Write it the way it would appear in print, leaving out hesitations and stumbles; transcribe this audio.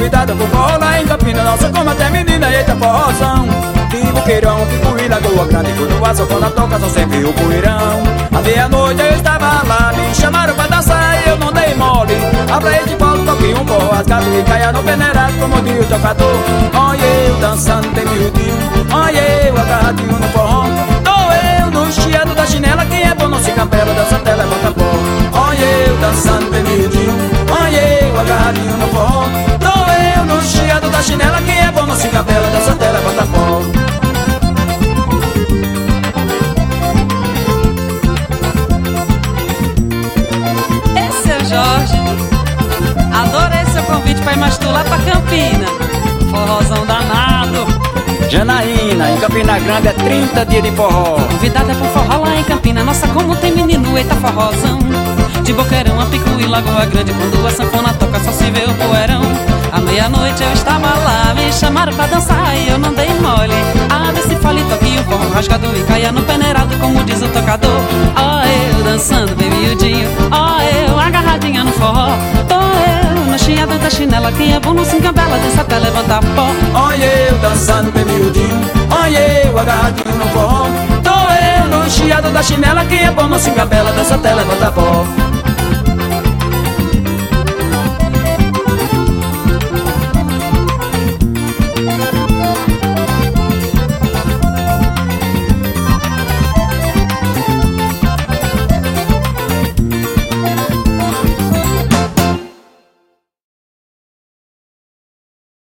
convidada pro forró lá em Campina. Nossa, como até menina, eita forrozão. De Boqueirão, Picuí, Lagoa Grande, quando a sanfona toca só sempre o poeirão. À meia-noite eu estava lá, me chamaram pra dançar e eu não dei mole. Abra de volta, toquei um forró, rasgado e caia no peneirado como diz o tocador. Olha eu dançando bem miudinho, olha eu agarradinho no forró. Tô eu no chiado da chinela, quem é bom não se campela, dança até levanta pó. Olha eu dançando bem miudinho, olha eu agarradinho no forró. Tô eu no chiado da chinela, quem é bom não se campela, dança até levanta pó. Jorge, adorei seu convite pra ir mais tu lá pra Campina. Forrozão danado. Janaína, em Campina Grande é 30 dias de forró. Convidada pro forró lá em Campina. Nossa, como tem menino, eita forrozão. De Boqueirão a Picuí, Lagoa Grande, quando a sanfona toca só se vê o poeirão. À meia-noite eu estava lá, me chamaram pra dançar e eu não dei mole. Abre esse fole, toque o forró rasgado e caia no peneirado, como diz o tocador. Ó eu dançando bem miudinho, ó eu agarradinha no forró. Tô eu no chiado da chinela, quem é bom não se encabela, dança até levantar pó. Olha eu dançando bem miudinho, olha eu agarradinho no forró. Tô eu no chiado da chinela, quem é bom não se encabela, dança até levantar pó.